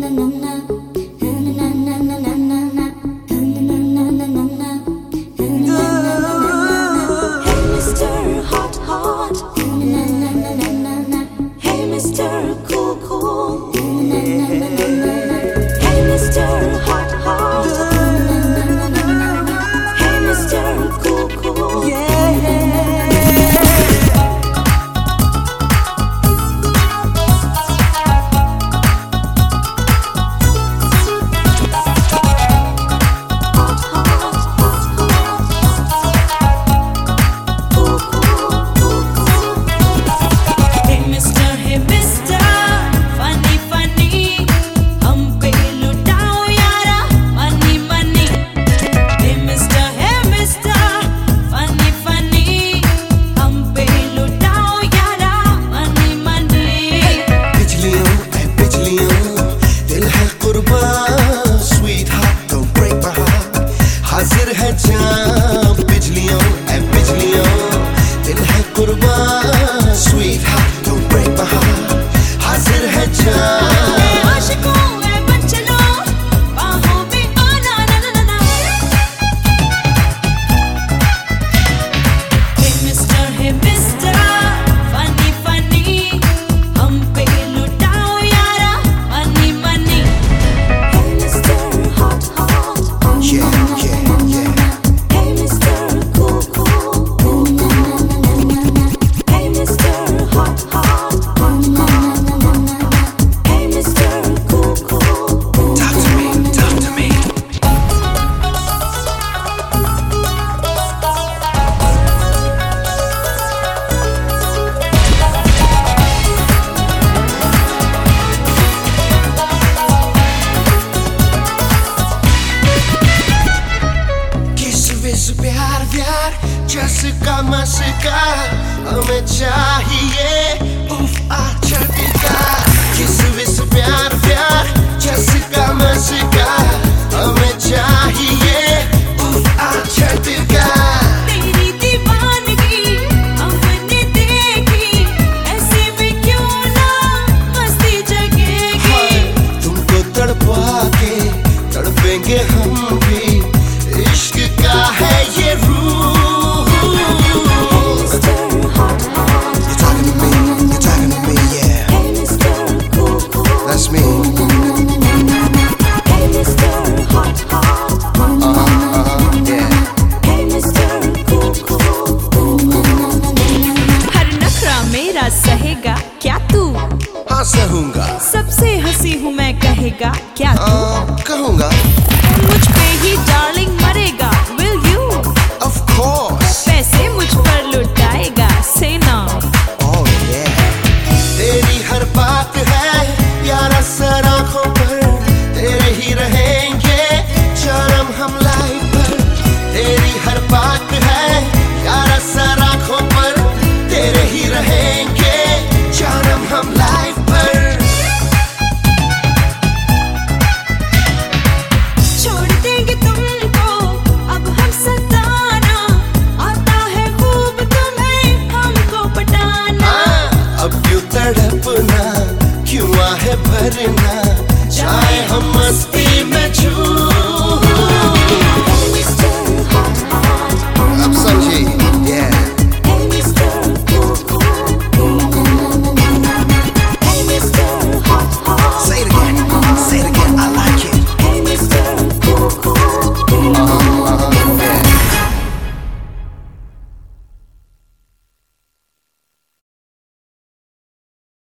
चस्का मस्का हमें चाहिए उफ आ झटका किस विस प्यार प्यार चस्का मस्का हमें चाहिए उफ आ झटका तेरी दीवानगी हमने देखी ऐसे में क्यों ना मस्ती जगेगी तुमको तड़पा के तड़पेंगे हम भी इश्क का है ये रूह सहेगा क्या तू? हाँ सहूंगा। सबसे हंसी हूँ मैं कहेगा क्या तू? कहूंगा। मुझ पे ही डार्लिंग मरेगा will you? Of course। पैसे मुझ पर लुटाएगा say now। Oh yeah। तेरी हर बात है यार असर आँखों पर तेरे ही रहेंगे जन्म हम लाइफ पर तेरी हर बात है यार असर आँखों पर तेरे ही रहेंगे हम लाइफ पर छोड़ देंगे तुमको अब हम सताना आता है खूब तुम्हें हमको पटाना अब क्यों तड़पना क्यों आहे भरना चाहे हम मस्ती में झूम